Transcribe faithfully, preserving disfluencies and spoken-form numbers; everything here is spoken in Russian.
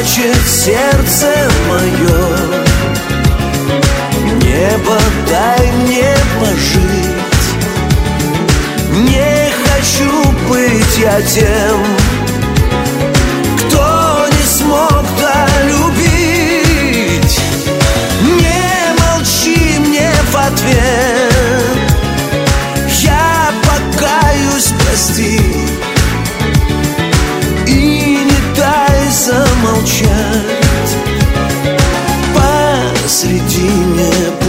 плачет сердце мое. Небо, дай мне пожить. Не хочу быть я тем, кто не смог долюбить. Не молчи мне в ответ, я покаюсь, прости. И не дай замолчать посредине пути.